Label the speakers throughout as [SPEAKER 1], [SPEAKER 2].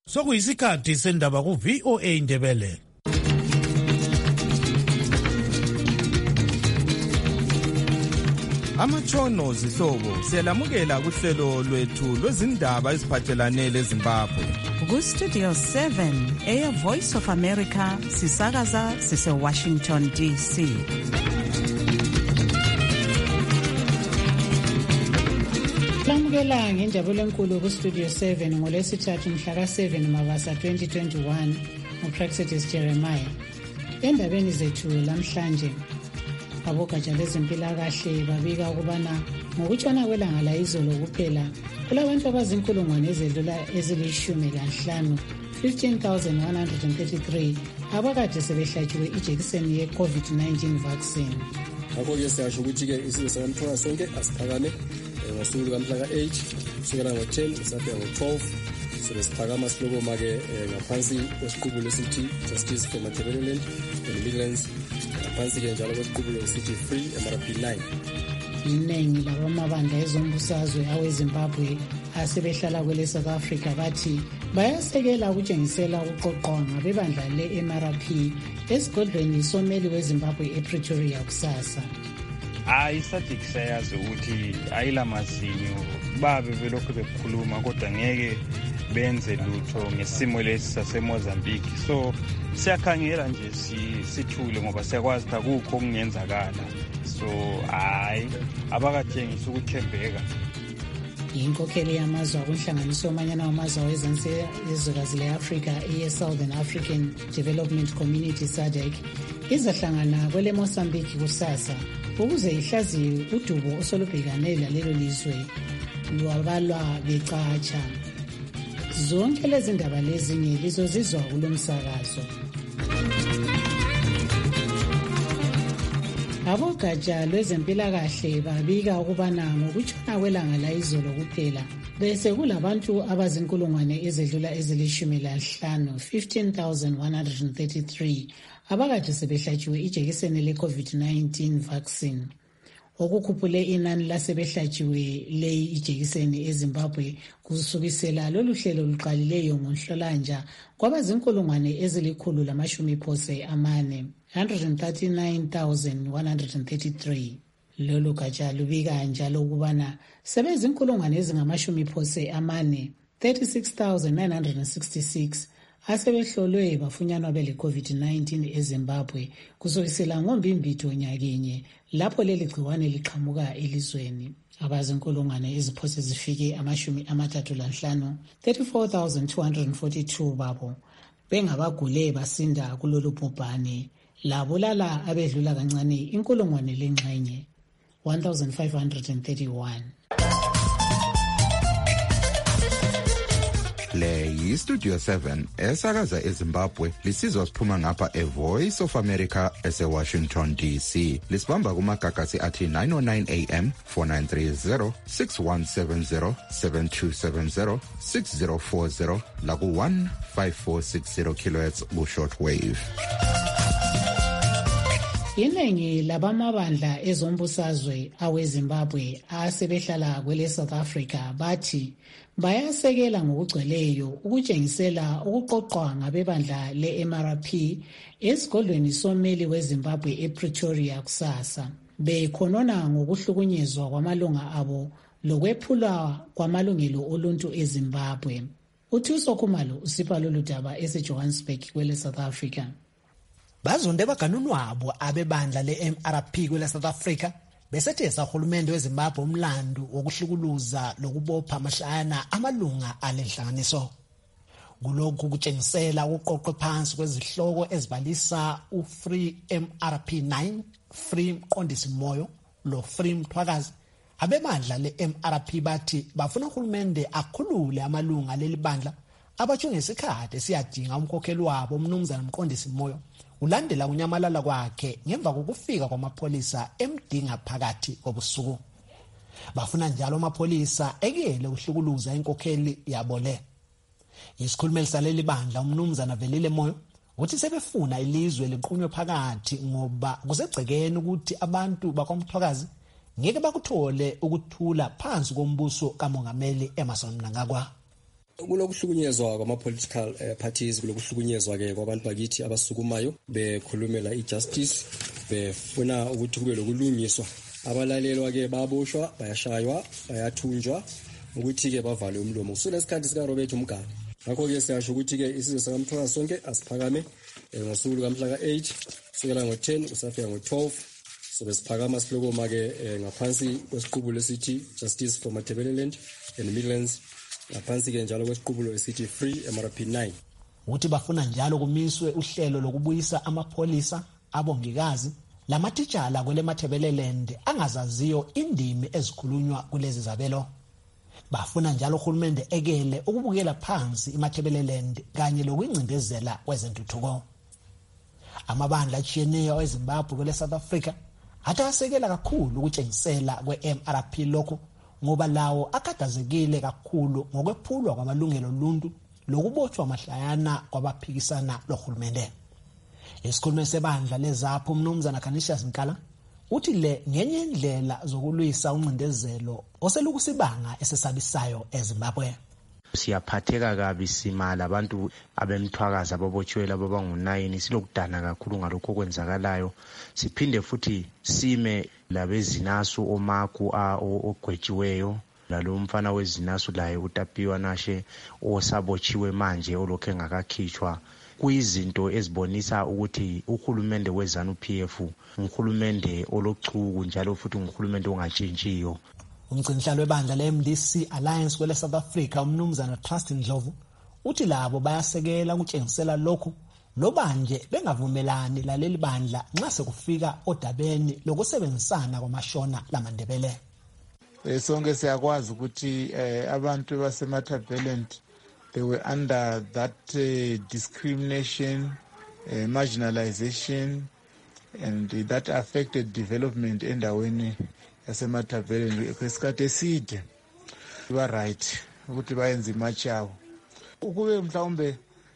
[SPEAKER 1] Sokuyisikhathi sendaba ku VOA Indebele.
[SPEAKER 2] Amatshono zihlobo siyalamukela kuhlelo lwethu lwezindaba eziphathelane leZimbabwe.
[SPEAKER 3] Ku Studio 7 Air Voice of America sisakaza sise Washington DC.
[SPEAKER 4] Lamukela ngenjabulo enkulu ku Studio 7 ngolwesithathu mhla ka7 Mabasa 2021 uPraxedis Jeremiah. Endabeni zethu lamhlanje abogatsha lezempilakahle babika ukubana ngokutshona kwelanga la izolo kuphela kulabantu abazinkulungwane ezedlula ezili-15 15,133 abakade sebehlatshiwe ijekiseni ye-COVID-19 vaccine.
[SPEAKER 5] Ngakho-ke siyasho ukuthi-ke isizwe sakamthwala sonke asiphakame ngosuku lukamhla ka-8 kusukela ngo-10 kusafika ngo-12 sebesiphakama silokoma-ke ngaphansi kwesiqubulo esithi Justice for Matabeleland and Midlands, ngaphansi-ke njalo kwesiqubulo esithi Free MRP 9.
[SPEAKER 4] Iningi labamabandla ezombusazwe aweZimbabwe asebehlala kwele South Africa bathi bayasekela ukutshengisela ukuqoqwa ngabebandla le-MRP esigodlweni someli weZimbabwe ePretoria kusasa.
[SPEAKER 6] Isadik sayazi ukuthi ayilamazinyo babe belokhu bekhuluma kodwa ngeke benze lutho ngesimo lesi saseMozambique. So siyakhangela nje sithule ngoba siyakwazi ukuthi akukho okungenzakala. So abakatshengisa ukuthembeka.
[SPEAKER 4] Inkokheli yamazwe akunhlanganiso yomanyano wamazwe awezansi ezwekazi le-Afrika ye-Southern African Development Community SADC izahlangana kwele Mozambique kusasa ukuze ihlaziye udubo osolubhekane lalelo lizwe lwabalwa becatsha. Zonke lezi ndaba lezinye lizozizwa kulo msakazo. Abogatsha lwezempilakahle babika ukubana ngokutshona kwelanga la izolo kuphela bese kulabantu abazinkulungwane ezedlula ezili-15 15,133 abakade sebehlatshiwe ijekiseni le-COVID-19 vaccine. Okukhuphule inani lasebehlatshiwe leyi ijekiseni eZimbabwe kusukisela lolu hlelo luqalileyo ngoNhlolanja kwabazinkulungwane ezili-140 139,133. Lolu gatsha lubika njalo ukubana sebezinkulungwane ezingama-40 36,966 asebehlolwe bafunyanwa bele COVID-19 eZimbabwe kusukisela ngoMbimbitho nyakenye lapho leli gciwane liqhamuka elizweni. Abazinkulungwane eziphose zifike 35 34,242 babo bengabagule basinda kulolu bhubhane labulala abedlula kancane inkulungwane lengxenye 1,531.
[SPEAKER 7] Le yi-Studio 7 esakaza eZimbabwe lisizwa siphuma ngapha eVoice of America ese-Washington DC. Lisibamba kumagagasi athi 909 AM 4930 6170 7270 6040 laku 15460 kHz ku-shortwave.
[SPEAKER 4] Iningi labamabandla ezombusazwe aweZimbabwe asebehlala kwele South Africa bathi bayasekela ngokugcweleyo ukutshengisela ukuqoqwa ngabebandla le-MRP esigodlweni someli weZimbabwe ePretoria kusasa. Bekhonona ngokuhlukunyezwa kwamalunga abo lokwephulwa kwamalungelo oluntu eZimbabwe. Uthuso Khumalo usipha lolu daba eseJohannesburg kwele South Africa.
[SPEAKER 8] Bazonde baganunwabo abebandla le-MRP kwele South Africa besethe uhulumende weZimbabwe umlando wokuhlukuluza lokubopha amashayana amalunga alenhlanganiso. Kulokhu kutshengisela ukuqoqwa phansi kwezihloko ezibalisa uFree MRP 9, Free Mqondisi Moyo lo Free Mthwakazi. Abebandla le-MRP bathi bafuna uhulumende akhulule amalunga leli bandla abatsho ngesikhathi esiyadinga umkhokheli wabo umnumzana Mqondisi Moyo ulandela kunyamalala kwakhe ngemva kokufika kwamapholisa emdinga phakathi kobusuku. Bafuna njalo amapholisa ekuyele ukuhlukuluza inkokheli yabo le. Isikhulumeli saleli bandla umnumzana Velile Moyo uthi sebefuna ilizwe liqunywe phakathi ngoba kusegcekeni ukuthi abantu bakwamthwakazi ngeke bakuthole ukuthula phansi kombuso kamongameli Emmerson Mnangagwa.
[SPEAKER 5] Kulokuhlukunyezwa kwama-political parties, kulokuhlukunyezwa ke kwabantu bakithi abasukumayo bekhulumela i-justice, befuna ukuthi kube lokulungiswa. Abalalelwa ke baboshwa, bayashaywa, bayathunjwa ukuthi ke bavale umlomo kusulesikhathi sika Robert Mugabe. Ngakho ke siyasho ukuthi ke isizwe sakamthwala sonke asiphakame ngosuku lukamhla ka-8 kusukela ngo-10 kusafika ngo-12 sobe siphakama silokoma ke ngaphansi kwesiqubulo esithi Justice for Matabeleland and Midlands, ngaphansi ke njalo kwesiqubulo esithi Free MRP 9.
[SPEAKER 8] Uthi bafuna njalo kumiswe uhlelo lokubuyisa amapholisa, abongikazi lamatitshala kwele Matabeleland angazaziyo indimi ezikhulunywa kulezi zabelo. Bafuna njalo uhulumende ekele ukubukela phansi iMatabeleland kanye lokuyincindezela kwezentuthuko. Amabandla atshiyeneyo eZimbabwe kwele South Africa atasekela kakhulu ukutshengisela kwe-MRP lokho ngoba lawo akadazekile kakhulu ngokwephulwa kwamalungelo oluntu lokubotshwa mahlayana kwabaphikisana lohulumende. Isikhulumi sebandla lezapho uMnumzana Canisius Nkala uthi le ngenye indlela zokulwisa uncindezelo oselukusibanga esesabisayo eZimbabwe.
[SPEAKER 9] Siyaphatheka kabi simala abantu abemthwakazi ababotshiwe labo bangu9 silokudana kakhulu ngalokho kwenzakalayo. Siphinde futhi sime labezinasu omaku ogwetshiweyo lalo mfana wezinasu laye uTapiwa Nashe osabotshiwe manje olokhe ngakakhitshwa. Kuyizinto ezibonisa ukuthi uhulumende weZANU-PF uhulumende olochuku njalo futhi uhulumende ongatshintshiyo.
[SPEAKER 8] Umgcinihlalo webandla le-MDC Alliance kwele South Africa uMnumzana Trust Ndlovu uthi labo bayasekela ukutshengisela lokhu lobanje bengavumelani laleli bandla nxa sekufika odabeni lokusebenzisana kwamashona lamaNdebele.
[SPEAKER 10] Sonke siyakwazi ukuthi abantu baseMatabeleland they were under that discrimination, marginalization, and that affected development endaweni yaseMatabeleland kwesikhathi eside. Ba right ukuthi bayenze imatch yabo. Ukube mhlawumbe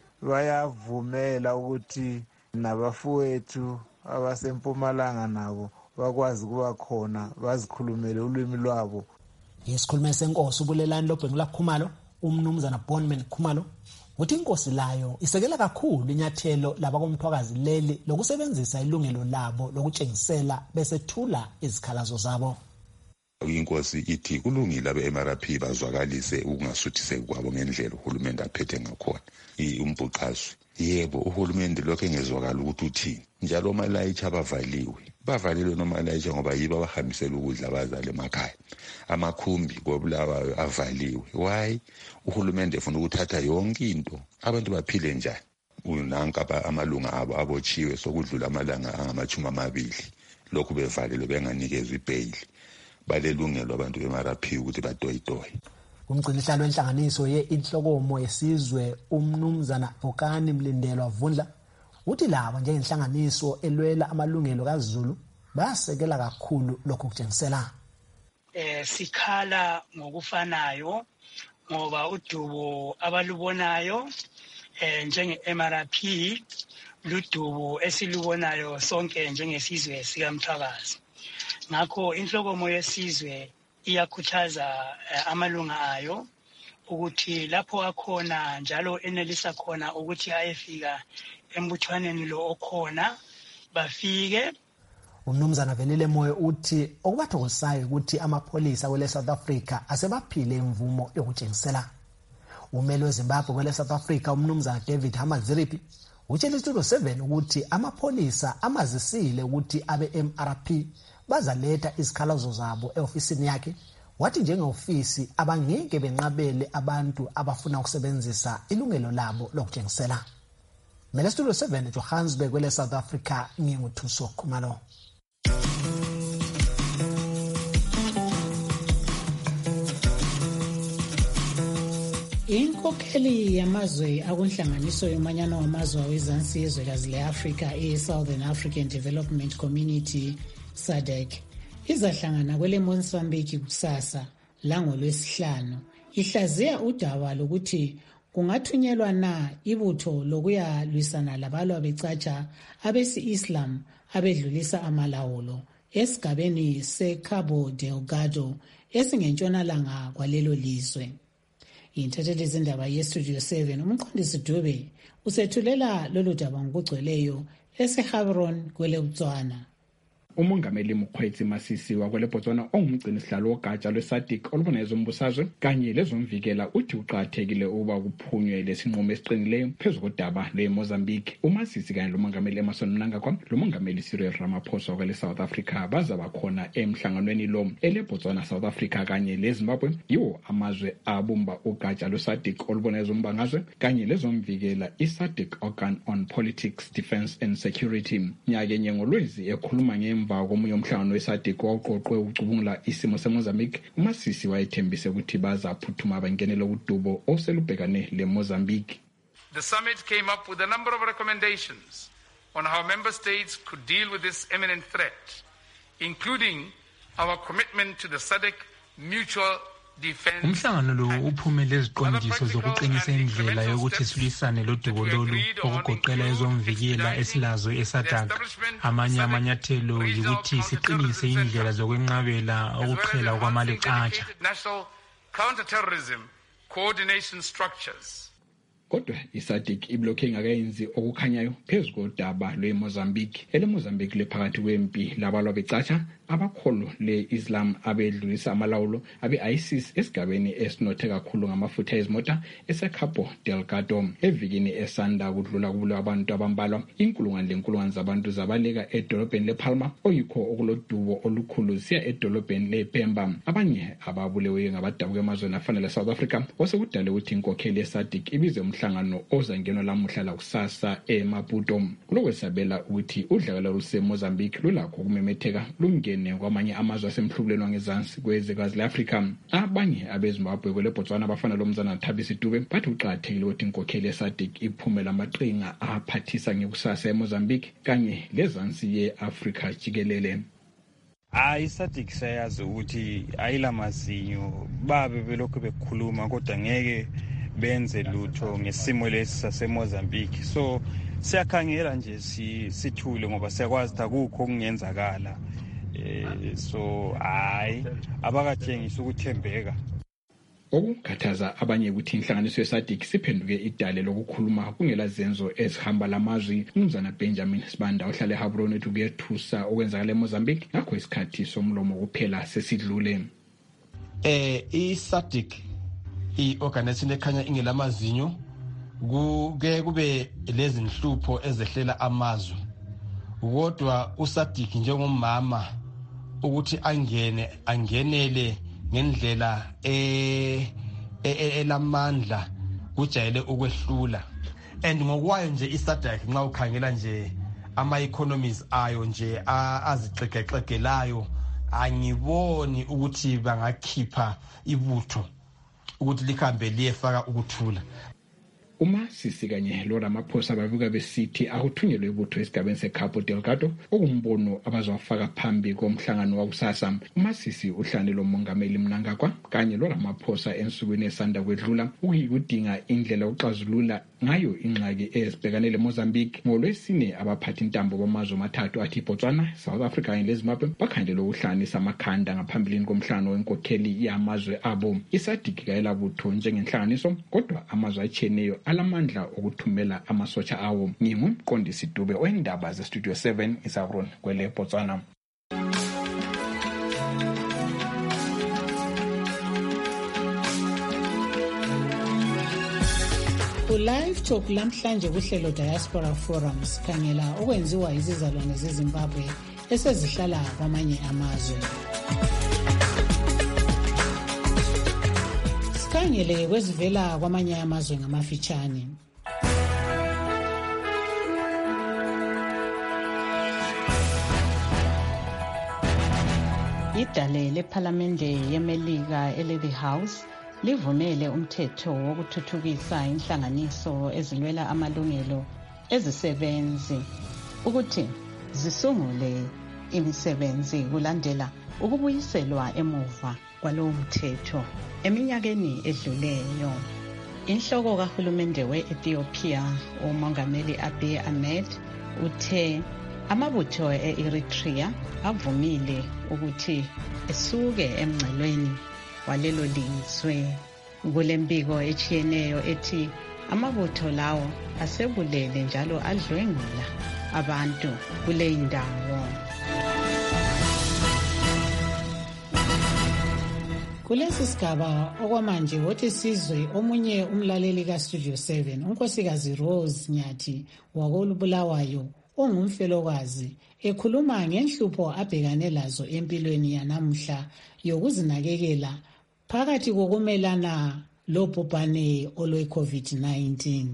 [SPEAKER 10] bayavumela ukuthi nabafowethu abasempumalanga nabo bakwazi kuba khona bazikhulumele ulwimi lwabo.
[SPEAKER 8] Isikhulumi senkosi uBulelani Lobhengula Khumalo uMnumzana Bonman Khumalo uthi inkosi layo isekela kakhulu inyathelo labakomthwakazi leli lokusebenzisa ilungelo labo lokutshengisela besethula izikhalazo zabo.
[SPEAKER 11] Inkosi ithi kulungile abe-MRP bazwakalise ukungasuthiseki kwabo ngendlela uhulumende aphethe ngakhona. Umbhuqazwe yebo uhulumende lokho engezwakala ukuthi uthini njalo omalayitsha bavalilwe nomalayitsha ngoba yibo abahambisela ukudla abazali emakhaya. Amakhumbi kobulawayo avaliwe. Why? Uhulumende ufuna ukuthatha yonke into abantu baphile njani. Unanka amalunga abo abotshiwe sokudlula amalanga angama-20 lokhu bevalelwe benganikezwe ibhayili. Balelungelo abantu beMRP ukuthi badoyidoye.
[SPEAKER 8] Umgcinihlalo wenhlanganiso ye-Inhlokomo yesizwe uMnumzana Vokani Mlindelwa Vundla uthi labo njengenhlanganiso elwela amalungelo kaZulu bayasekela kakhulu lokho kutshengisela.
[SPEAKER 12] Sikhala ngokufanayo ngoba udubo abalubonayo njenge-MRP ludubo esilubonayo sonke njengesizwe sikaMthwakazi. Ngakho inhlokomo yesizwe iyakhuthaza amalunga ayo ukuthi lapho akhona njalo enelisa khona ukuthi ayefika embuthwaneni lo okhona bafike.
[SPEAKER 8] uMnumzana Velile Moyo uthi okubathokozisayo ukuthi amapholisa kwele South Africa asebaphile imvumo yokutshengisela. Umelo weZimbabwe kwele South Africa uMnumzana David Hamaziripi utshela iStudio 7 ukuthi amapholisa amazisile ukuthi abe-MRP bazaletha izikhalazo zabo eofisini yakhe, wathi njengeofisi abangeke benqabele abantu abafuna ukusebenzisa ilungelo labo lokutshengisela. Mele Studio 7 Johannesburg kwele South Africa nginguthuso Khumalo.
[SPEAKER 4] Inkokheli yamazwe akunhlanganiso yomanyano wamazwe awezansi yezwekazi le-Afrika e-Southern African Development Community SADC izahlangana kwele Mozambique kusasa langolwesihlanu ihlaziya udaba lokuthi kungathunyelwa na ibutho lokuya lwisana labalwa becatsha abesi-Islam abedlulisa amalawulo esigabeni seCabo Delgado esingentshonalanga kwalelo lizwe. Yintatheli izindaba yeStudio 7 umqondisi Dube usethulela lolu daba ngokugcweleyo eseHabron kwele Botswana.
[SPEAKER 13] Umongameli Mokgweetsi Masisi wakwele Botswana ongumgcini sihlalo wogatsha lweSADC olubona ezombusazwe kanye lezomvikela uthi uqathekile ukuba kuphunywe lesinqumo esiqinileyo phezu kodaba lweMozambique. UMasisi kanye lomongameli Emmerson Mnangagwa lomongameli Cyril Ramaphosa wakwele South Africa bazaba khona emhlanganweni lo eleBotswana, South Africa kanye leZimbabwe yiwo amazwe abumba ugatsha lweSADC olubona ezombangazwe kanye lezomvikela iSADC Organ on Politics, Defence and Security. Nyakenye ngolwezi ekhuluma ngemva komunye umhlangano weSADC waqoqwe ucubungula isimo seMozambique, uMasisi wayethembise ukuthi bazaphuthuma bangenele udubo oselubhekane leMozambique.
[SPEAKER 14] The summit came up with a number of recommendations on how member states could deal with this imminent threat, including our commitment to the SADC mutual defense.
[SPEAKER 15] Umhlangano lo uphumele iziqondiso zokuqinisa indlela yokuthi silwisane lodubo lolu okugoqela ezomvikela esilazo eSADC. Amanye amanyathelo yikuthi siqinise indlela zokwenqabela ukuqhela kwamaleqatsha.
[SPEAKER 14] National counter-terrorism coordination structures.
[SPEAKER 13] Kodwa iSADC iblokhe ingakayenzi okukhanyayo phezu kodaba lweMozambique. EleMozambique lephakathi kwempi labalwa becatsha abakholo le-Islam abedlulisa amalawulo abe-ISIS esigabeni esinothe kakhulu ngamafutha ezimota eseCabo Delgado. Evikini esanda kudlula kubulawa abantu abambalwa inkulungwane zabantu zabaleka edolobheni lePalma oyikho okulodubo olukhulu siya edolobheni lePemba. Abanye ababuleweyo ngabadabuka emazweni afana leSouth Africa osekudale ukuthi inkokheli yeSADC ibize umhlangano ozangenwa lamuhla lakusasa eMaputo. Kulokwesabela ukuthi udlakela luseMozambique lulakho kumemetheka lunge kwamanye amazwe asemhlubulweni wangezansi kwezwekazi le-Afrika. Abanye abeZimbabwe kwele Botswana abafana lomzana Thabisi Dube bathi uqathekile ukuthi inkokheli yeSADC iphumela amaqhinga aphathisa ngekusasa eMozambique kanye lezansi ye-Afrika jikelele.
[SPEAKER 6] iSADC sayazi ukuthi ayilamazinyo babe belokhu bekhuluma kodwa ngeke benze lutho ngesimo lesi saseMozambique. So siyakhangela nje sithule ngoba siyakwazi ukuthi akukho okungenzakala. So abakatshengisa ukuthembeka.
[SPEAKER 13] Okukhathaza abanye ukuthi inhlanganiso yeSADC siphenduke idale lokukhuluma kungela zenzo ezihamba lamazwi. Umzana Benjamin Sibanda ohlala eHabron ethi kuyethusa okwenzakala eMozambique ngakho isikhathi somlomo kuphela sesidlule.
[SPEAKER 16] iSADC i-organization ekhanya ingelamazinyo kuke kube lezi nhlupho ezehlela amazwe. Kodwa uSADC njengomama ukuthi angenele ngendlela elamandla kujayele ukwehlula. And ngokwayo nje iSADC nxa ukhangela nje ama-economies ayo nje azixegexegelayo angiboni ukuthi bangakhipha ibutho ukuthi likhambe liyefaka ukuthula.
[SPEAKER 13] UMasisi kanye loRamaphosa bavuka besithi akuthunyelwe ibutho esigabeni seCabo Delgado okumbono abazowafaka phambi komhlangano wakusasa. uMasisi uhlane lomongameli Mnangagwa kanye loRamaphosa ensukwini esanda kwedlula ukudinga indlela yokuxazulula ngayo ingxaki ezibhekane leMozambique. NgoLwesine abaphathi intambo bamazwe amathathu athi Botswana, South Africa kanye leZimbabwe bakhandela ukuhlanganisa amakhanda ngaphambilini komhlangano wenkokheli yamazwe abo. iSADC kayelabutho njengenhlanganiso kodwa amazwe atshiyeneyo alamandla okuthumela amasotsha awo. Ngingumqondisi Dube oyindaba zeStudio 7 eHabron kwele Botswana.
[SPEAKER 4] Live Talk lamhlanje kuhlelo Diaspora Forums khangela okwenziwa izizalwane zeZimbabwe esezihlala kwamanye amazwe. Sikhangele kwezivela kwamanye amazwe ngamafitshane. Idale lePhalamende yeMelika ele-The House livumele umthetho wokuthuthukisa inhlanganiso ezilwela amalungelo ezisebenzi ukuthi zisungule imisebenzi kulandela ukubuyiselwa emuva kwalowo mthetho eminyakeni edluleyo. Inhloko kahulumende we-Ethiopia uMongameli Abiy Ahmed uthe amabutho e-Eritrea avumile ukuthi esuke emngcelweni walelo lizwe.
[SPEAKER 3] kulembiko etshiyeneyo ethi amabutho lawo asebulele njalo adlwengula abantu kuleyi ndawo.
[SPEAKER 4] Kulesi sigaba okwamanje wothi sizwe omunye umlaleli kaStudio 7 unkosikazi Rose Nyathi wakoBulawayo ongumfelokazi ekhuluma ngenhlupho abhekane lazo empilweni yanamuhla yokuzinakekela phakathi kokumelana lobhubhane olwe-COVID-19.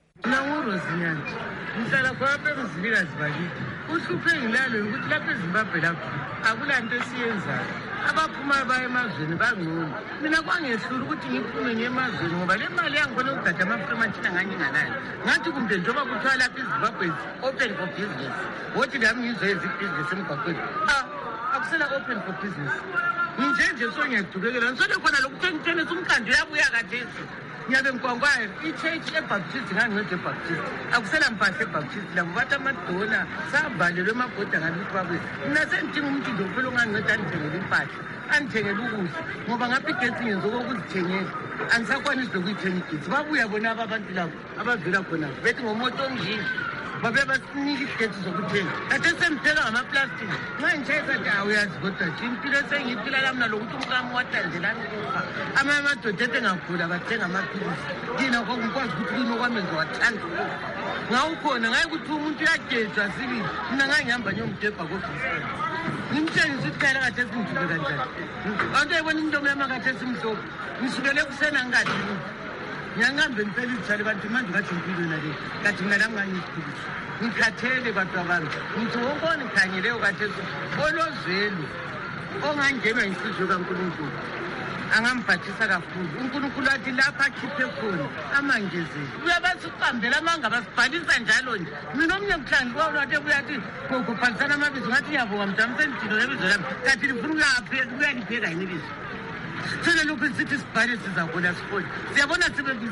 [SPEAKER 17] Rose Nyathi ngihlala khona emzilikazi bakithi uhluphe ngilalo ukuthi lapha eZimbabwe lapho akulanto esiyenzayo abaphuma baya emazweni bangcono. Mina kwangehlula ukuthi ngiphume ngemazweni ngoba le mali yangikhona ukugada amaframe athina ngangingalayo. Ngathi kumbe njengoba kuthiwa lapha eZimbabwe open for business, wothi lami ngizoyenza ibhizinisi emgwaqweni. Akusela open for business. Nje so ngiyadubekela ngisole khona lokuthenisa umkhandlo yabuya kathesi. Ngiyabe ngikwankwayo i-church eBaptist ngangincede eBaptist akusela mpahla eBaptist labo bathi amadona savalelwe emabhoda ngabithi babuye. Mina sengidinga umuntu nje kuphela onganginceda andithengele impahla andithengele ukudla ngoba ngapha igetsi ngenza okokuzithengela angisakwanisi lokuyithenga igetsi. Babuya bona abantu labo abavela khona bethi ngomoto onjini babe basinika igetsi zokuthenga kade semphela ngamaplastiki nxa ngitshayisa nje uyazi kodwa nje impilo esengiyiphila lamna lokuthi umkami watandelani ukufa amadoda engagula bathenga amaphilisi kina ngikwazi ukuthi kunokwamenza wathanda ukufa ngawukhona ngaye ukuthi umuntu uyagejwa sibili mina ngangihamba nyomdebha kofisini ngimtshengisa ukuthi kayela kade singijube kanjani abantu ayibona into omnyama kade simhlophe ngisukele ekusena ngingadini ngiyangambe impela izithwale bantu manje ngathi impilo nale kathi mina lami ngangiyiphilisa ngikhathele bantu abantu ngithi wonke onikhangeleyo kathesi olozwelo ongangenwa yinhliziyo kaNkulunkulu angambhathisa kakhulu. uNkulunkulu athi lapha akhiphe khona amangezeli uyabasiqambela amanga basibhalisa njalo nje. Mina omnye mhlangi kwawulathi ebuyathi ngokubhalisana amabizo ngathi ngiyabonga mdami sendidilo lebizo lami kathi lifuna uyalipheka yini ibizo thina lokhu sithi sibhale sizakhona sifoni siyabona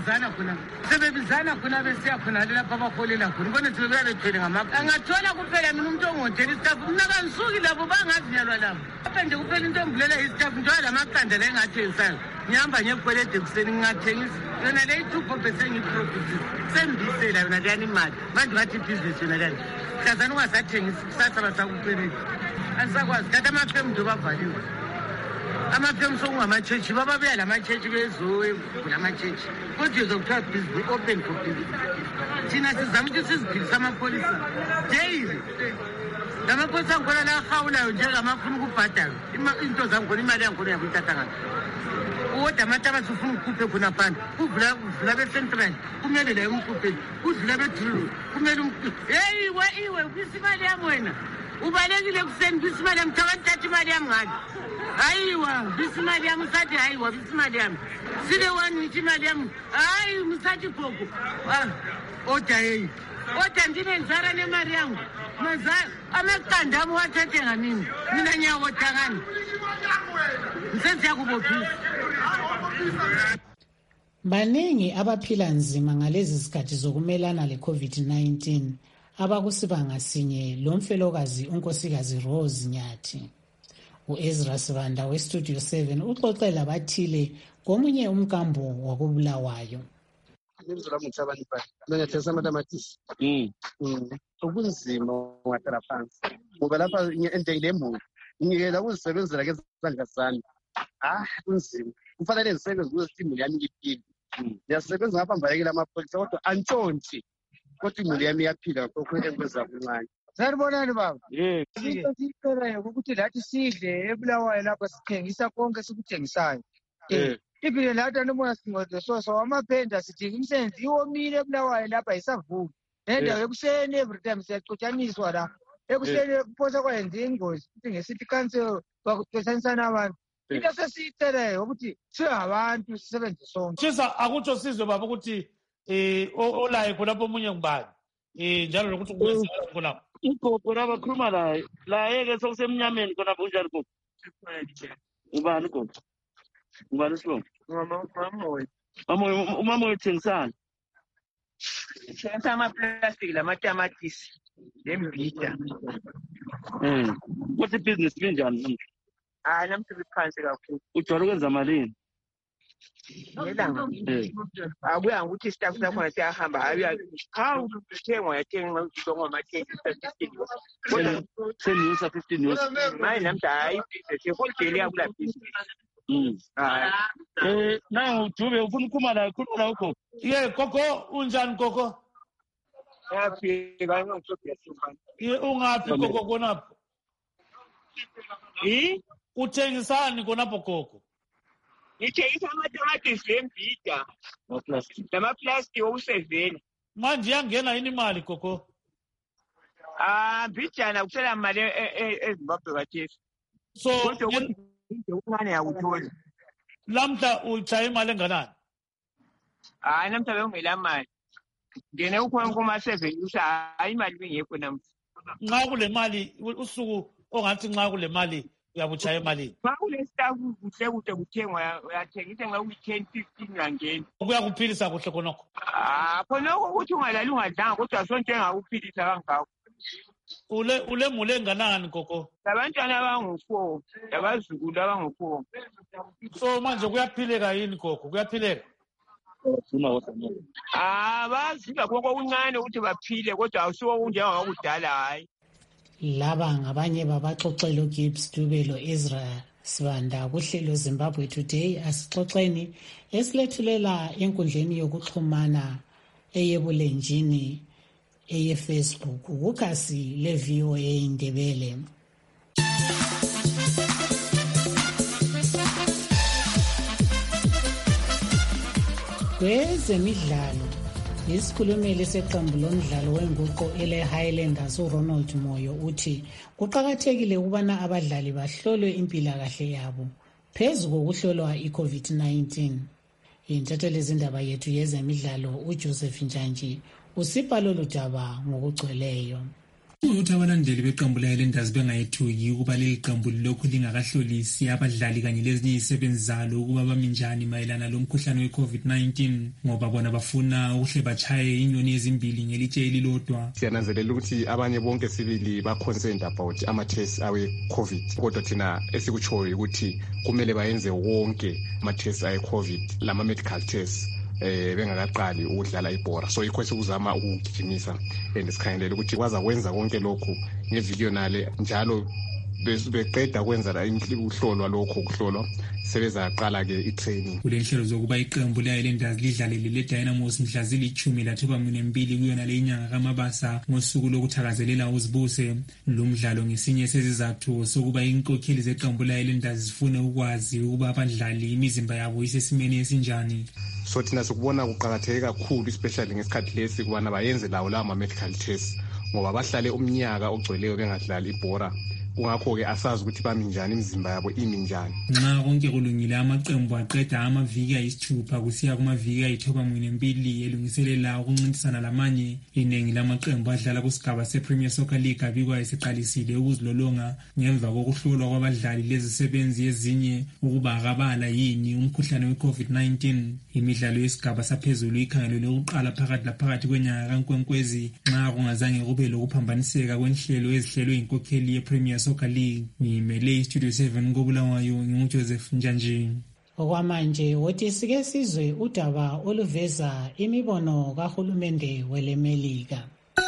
[SPEAKER 17] sebebizana khona besiya khona lapha abaholela khona ubona sebebuya bethwele ngamapha angathola kuphela mina umuntu ongothela isitafu mina kanisuki labo bangazinyalwa labo apha nje kuphela into omvulela isitafu njengoba lamaqanda la engathengisayo ngihamba ngekwelede ekuseni ngingathengisi yona le ithupho besengiyiprofitisa sembisela yona leyani imali manje ngathi ibhizinisi yona leyani hlazana ungasathengisi kusasa basakukwelede asisakwazi kade amafemdo bavaliwe amafemu sokungamatshetshi bababuya lamatshetshi bezovula amatshetshi kodwa uzokuthiwa business open for business. Thina sizama ukuthi siziphilise amapholisa daily lamapholisa angikhona la ahawulayo njengamafuna ukubhadala into zangikhona imali yangikhona yakuyithatha ngaphi kodwa amatabasi ufuna ukukhuphe khona phana uvula be-central kumele layo umkhupheni udlula bedrilo kumele iwe ubisa imali yami wena ubalekile kuseni bisa imali yami thakantatha imali yami ngani hayiwa bisa imali yami usathi hayiwa bisa imali yami sile wani ngithi imali yami hayi musathi gogo oda yeyi oda ndinenzara nemali yangu amaqanda ami wathathe nganini mina ngiyakodakani ngisenziyakubophisa.
[SPEAKER 4] Baningi abaphila nzima ngalezi zikhathi zokumelana le-COVID-19 abakusibanga sinye lomfelokazi unkosikazi Rose Nyathi. U-Ezra Sibanda weStudio 7 uxoxe labathile komunye umkambo wakoBulawayo.
[SPEAKER 18] Ubunzima ungahlala phansi ngoba lapha entengile muli ngiyela ukuzisebenzela ngezandla zami kunzima kufanele ngisebenze ukuthi imuli yami iphile ngiyasebenza ngapha mbalekela amapholisa kodwa antshontshe kodwa imuli yami iyaphila ngakho engikwenza kuncane.
[SPEAKER 19] Sanibonani baba. Into siyicelayo ukuthi lathi sidle eBulawayo lapha sithengisa konke sikuthengisayo. Iphile lathi anibona sinqodo so amaphenda sidinga imisebenzi iwomile eBulawayo lapha yisavuka. Nendawo ekuseni every time siyaxotshaniswa la. Ekuseni kuphosa kwayenza ingozi ukuthi ngesithi cancel bakuxotshanisana abantu. Into sesiyicelayo ukuthi singabantu sisebenze sonke.
[SPEAKER 1] Sisa akutsho sizwe baba ukuthi olaye khonapho omunye ngubani njalo nokuthi kuwenzakala khonapho
[SPEAKER 20] ugogo la bakhuluma la yeke sokusemnyameni khonapho unjani gogo ubani gogo ubani sibongo umama wethengisana
[SPEAKER 19] thengisa amaplastiki lamatamatisi lembida
[SPEAKER 20] kuthi ibhizinisi linjani
[SPEAKER 19] namhla liphansi kakhulu
[SPEAKER 20] ujwayele ukwenza malini
[SPEAKER 19] ngelanga akuya ukuthi istaff sakhona siyahamba how kuthengwa yathenga ngamatheki
[SPEAKER 20] senyusa 15 years
[SPEAKER 19] manje namhla hayi seholideli yakula business
[SPEAKER 20] now Dube ufuna ukukhuluma la ukho
[SPEAKER 1] Koko unjani Koko?
[SPEAKER 19] Ngiyafika ngizobheka.
[SPEAKER 1] Ungaphi Koko konapho? Uthengisani konapho Koko?
[SPEAKER 19] Ngithengisa amatomatisi embida. Namaplastic okusevela.
[SPEAKER 1] Manje yangena yini imali Koko?
[SPEAKER 19] Mbijana kusela imali eZimbabwe kathesi.
[SPEAKER 1] So
[SPEAKER 19] uncane yakuthola.
[SPEAKER 1] Lamhla uchaye imali enganani?
[SPEAKER 19] Namhla bengela mali. Ngene ukhona kuma-7 hayi imali bengekho namhla.
[SPEAKER 1] Nxa kule mali usuku ongathi nxa kule mali uyabuchaya emalini.
[SPEAKER 19] Nxa kule staff kuhle kuthengwa uyathengisa nxa uyi-10-15 rangeni.
[SPEAKER 1] Kuyakuphilisa kuhle khonokho?
[SPEAKER 19] Khonokho ukuthi ungalali ungadlanga kodwa sonke engakuphilisa kangako.
[SPEAKER 1] Ule mule enganani Koko?
[SPEAKER 19] Labantwana abangu-4, labazukulu abangu-4.
[SPEAKER 1] So manje kuyaphileka yini Koko? Kuyaphileka?
[SPEAKER 19] Baziva konke kuncane ukuthi baphile kodwa awusiwo unjengakudala hayi.
[SPEAKER 4] Laba ngabanye babaxoxela uGibbs Dube lo-Ezra Sibanda kuhlelo Zimbabwe Today. Asixoxeni esilethulela enkundleni yokuxhumana eyebulenjini eyeFacebook ukasi le-VOA Indebele. Kwezemidlalo, isikhulumeli seqembu lomdlalo wenguqo ele-Highlanders uRonald Moyo uthi kuqakathekile ukubana abadlali bahlolwe impilakahle yabo phezu kokuhlolwa i-COVID-19. Intatheli zindaba yethu yezemidlalo uJoseph Njanji usipha lolu daba ngokugcweleyo.
[SPEAKER 15] Ukuthi abalandeli beqembu le-Highlanders bengayethuki ukuba leli qembu lokhu lingakahlolisi abadlali kanye lezinye izisebenzi zalo ukuba bami njani mayelana lomkhuhlane we-COVID-19 ngoba bona bafuna ukuhle bachaye inyoni ezimbili ngelitshe elilodwa.
[SPEAKER 21] Siyananzelela ukuthi abanye bonke sibili ba-concerned about ama-tests awe-COVID kodwa thina esikutshoyo ukuthi kumele bayenze wonke ama-tests awe-COVID lama-medical tests bengakaqali ukudlala ibhora. So yikho sikuzama ukugijimisa and sikhangelela ukuthi bazakwenza konke lokhu ngeviki yonale njalo beqeda kwenza la ukuhlolwa lokho ukuhlolwa sebezaqala-ke i-training.
[SPEAKER 15] Kule nhlelo zokuba iqembu le-Highlanders lidlalele le-Dynamos mhla zili-12 kuyona le inyanga kaMabasa ngosuku lokuthakazelela uzibuse. Lo mdlalo ngesinye sezizathu sokuba inkokheli zeqembu le-Highlanders zifune ukwazi ukuba abadlali imizimba yabo isesimeni esinjani.
[SPEAKER 21] So thina sikubona kuqakatheke kakhulu especially ngesikhathi lesi kubana bayenze lawo lawo ma-medical tests ngoba bahlale umnyaka ogcweleyo bengadlali ibhora. Kungakho-ke asazi ukuthi bami njani imizimba yabo imi njani.
[SPEAKER 15] Nxa konke kulungile amaqembu aqeda amaviki ayisithupha kusiya kumaviki ayi-12 elungiselela ukuncintisana lamanye. Iningi lamaqembu adlala kusigaba se-Premier Soccer League abikwa esiqalisile ukuzilolonga ngemva kokuhlolwa kwabadlali lezisebenzi ezinye ukuba akabala yini umkhuhlane we-COVID-19. Imidlalo yesigaba saphezulu ikhangelelwe ukuqala phakathi laphakathi kwenyanga kaNkwenkwezi nxa kungazange kube lokuphambaniseka kwenhlelo ezihlelwe inkokheli ye-Premier Soccer League. Ngimele iStudio 7 koBulawayo nginguJoseph Njanji.
[SPEAKER 4] Okwamanje wothi sike sizwe udaba oluveza imibono kahulumende welemelika.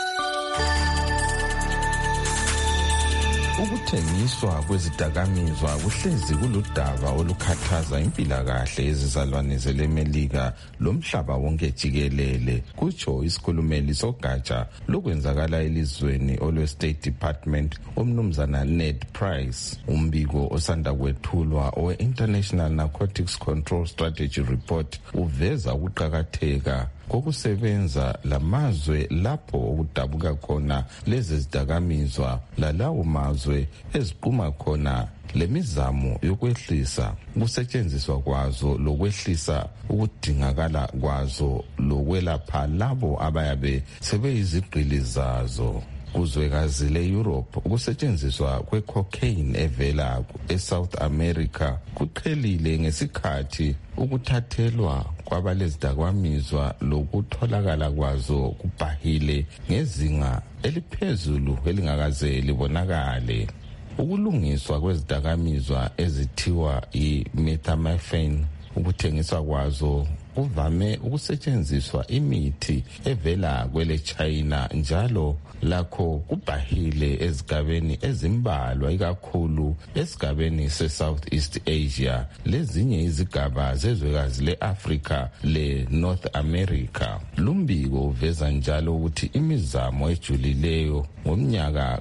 [SPEAKER 2] Ukuthengiswa kwezidakamizwa kuhlezi kuludaba olukhathaza impilakahle yezizalwane zelemelika lomhlaba wonke jikelele, kutsho isikhulumeli sogatsha lokwenzakala elizweni olwe-State Department umnumzana Ned Price. Umbiko osanda kwethulwa owe-International Narcotics Control Strategy Report uveza ukuqakatheka kokusebenza lamazwe lapho okudabuka khona lezi zidakamizwa lalawo mazwe eziqhuma khona lemizamo yokwehlisa ukusetshenziswa kwazo lokwehlisa ukudingakala kwazo lokwelapha labo abayabe sebeyizigqili zazo. Kuzwekazi le-Europe ukusetshenziswa kwe-cocaine evela eSouth America kuqhelile ngesikhathi ukuthathelwa kwabalezidakamizwa lokutholakala kwazo kubhahile ngezinga eliphezulu elingakaze libonakale. Ukulungiswa kwezidakamizwa ezithiwa i-methamphetamine ukuthengiswa kwazo kuvame ukusetshenziswa imithi evela kwele China, njalo lakho kubhahile ezigabeni ezimbalwa, ikakhulu esigabeni se-Southeast Asia lezinye izigaba zezwekazi le-Africa le-North America. Lumbiko uveza njalo ukuthi imizamo ejulileyo ngomnyaka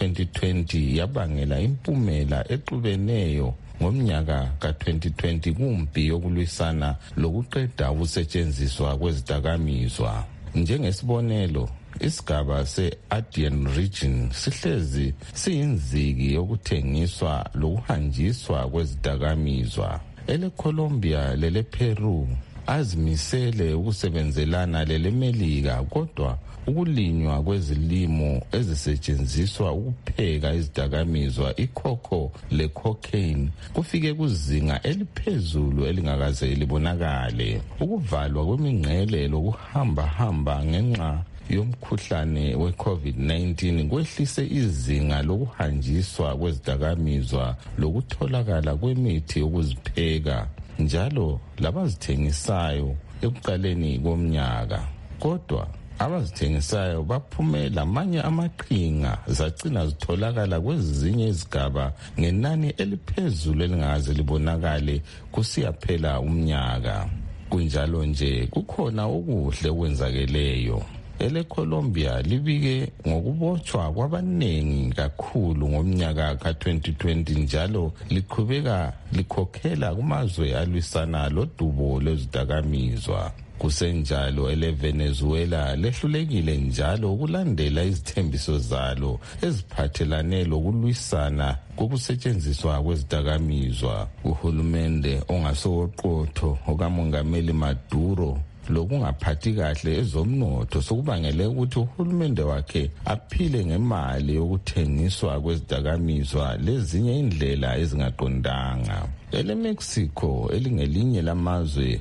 [SPEAKER 2] ka-2020 yabangela impumela exubeneyo ngomnyaka ka-2020 kumpi yokulwisana lokuqeda ukusetshenziswa kwezidakamizwa. Njengesibonelo, isigaba se-Andean region sihlezi siyinziki yokuthengiswa lokuhanjiswa kwezidakamizwa. EleColombia lelePeru azimisele ukusebenzelana leleMelika, kodwa ukulinywa kwezilimo ezisetshenziswa ukupheka izidakamizwa icocoa le-cocaine kufike kuzinga eliphezulu elingakaze libonakale. Ukuvalwa kwemingcele lokuhamba ngenxa yomkhuhlane we-COVID-19 kwehlise izinga lokuhanjiswa kwezidakamizwa lokutholakala kwemithi yokuzipheka njalo labazithengisayo ekuqaleni komnyaka. Kodwa abazithengisayo baphume lamanye amaqhinga zagcina zitholakala kwezinye izigaba ngenani eliphezulu elingakaze libonakale kusiyaphela umnyaka. Kunjalo nje kukhona okuhle okwenzakeleyo. EleColombia libike ngokubotshwa kwabanengi kakhulu ngomnyaka ka-2020 njalo liqhubeka likhokhela kumazwe alwisana lodubo lwezidakamizwa. Kusenjalo eleVenezuela lehlulekile njalo ukulandela izithembiso zalo eziphathelane lokulwisana kokusetshenziswa kwezidakamizwa. Uhulumende ongasowoqotho okamongameli Maduro lokungaphathi kahle ezomnotho sokubangele ukuthi uhulumende wakhe aphile ngemali yokuthengiswa kwezidakamizwa lezinye indlela ezingaqondanga. EleMexico elingelinye lamazwe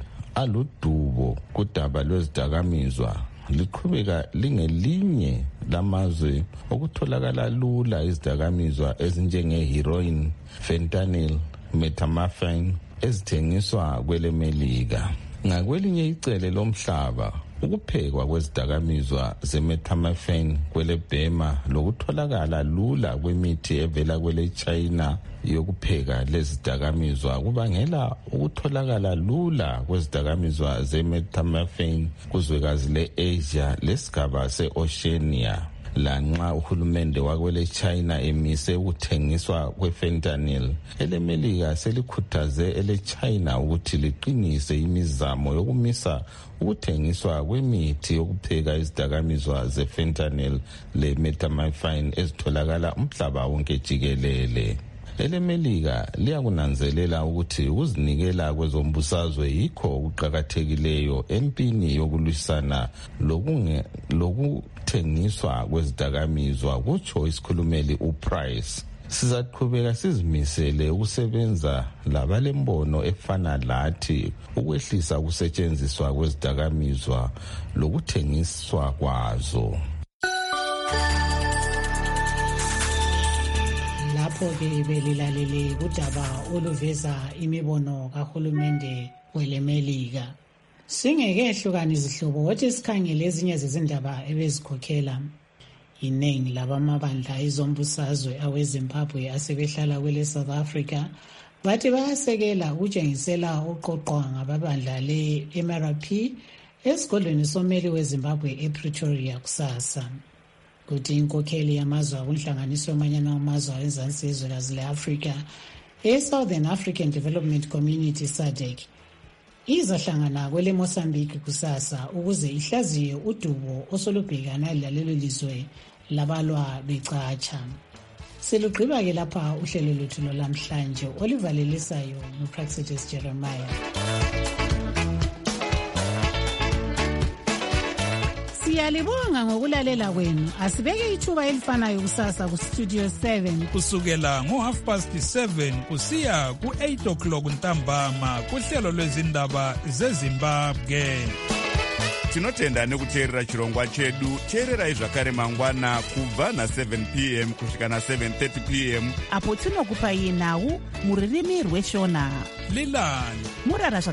[SPEAKER 2] aludubo kudaba lwezidakamizwa liqhubeka lingelinye lamazwe okutholakala lula izidakamizwa ezinjenge-heroin, fentanyl, methamphetamine ezithengiswa kweleMelika. Ngakwelinye icele lomhlaba, ukuphekwa kwezidakamizwa ze-methamphetamine kweleBurma lokutholakala lula kwemithi evela kwele-China yokupheka lezidakamizwa kubangela ukutholakala lula kwezidakamizwa ze-methamphetamine kuzwekazi le-Asia lesigaba se-Oceania. Lanxa uhulumende wakwele-China emise ukuthengiswa kwe-fentanyl, eleMelika selikhuthaze ele-China ukuthi liqinise imizamo yokumisa ukuthengiswa kwemithi yokupheka izidakamizwa ze-fentanyl le-methamphetamine ezitholakala umhlaba wonke jikelele. EleMelika liyakunanzelela ukuthi ukuzinikela kwezombusazwe yikho okuqakathekileyo empini yokulwisana lokuthengiswa kwezidakamizwa, kutsho isikhulumeli uPrice. Sizaqhubeka sizimisele ukusebenza labalembono efana lathi ukwehlisa ukusetshenziswa kwezidakamizwa lokuthengiswa kwazo.
[SPEAKER 4] Lapho-ke belilalele kudaba oluveza imibono kahulumende weleMelika. Singekehlukan izihlobo wothi sikhangele ezinye zezindaba ebezikhokhela iningi labamabandla ezombusazwe aweZimbabwe asebehlala kwele South Africa bathi bayasekela ukutshengisela uqoqwa ngababandla le-MRP esigodlweni someli weZimbabwe ePretoria kusasa. Kuthi inkokheli yamazwe akunhlanganiso yomanyano wamazwe awenzansi yezwekazi le-Afrika e-Southern African Development Community SADC izahlangana kwele Mozambique kusasa ukuze ihlaziye udubo osolubhekana lalelo lizwe labalwa becatsha. Selugqiba-ke lapha uhlelo lwethu lwalamhlanje olivalelisayo noPraxedes Jeremiah. Siyalibonga ngokulalela kwenu. Asibeke ithuba elifanayo kusasa kuStudio 7
[SPEAKER 7] kusukela ngo7:30 kusiya ku8 ntambama kuhlelo lwezindaba zeZimbabwe.
[SPEAKER 22] Tinotenda nekuteerera chirongwa chedu. Teererai zvakare mangwana kubva na7 p.m. kusvika na7:30 p.m.
[SPEAKER 3] apo tinokupai nhau muririmi rweshona.
[SPEAKER 7] Lilani
[SPEAKER 3] murara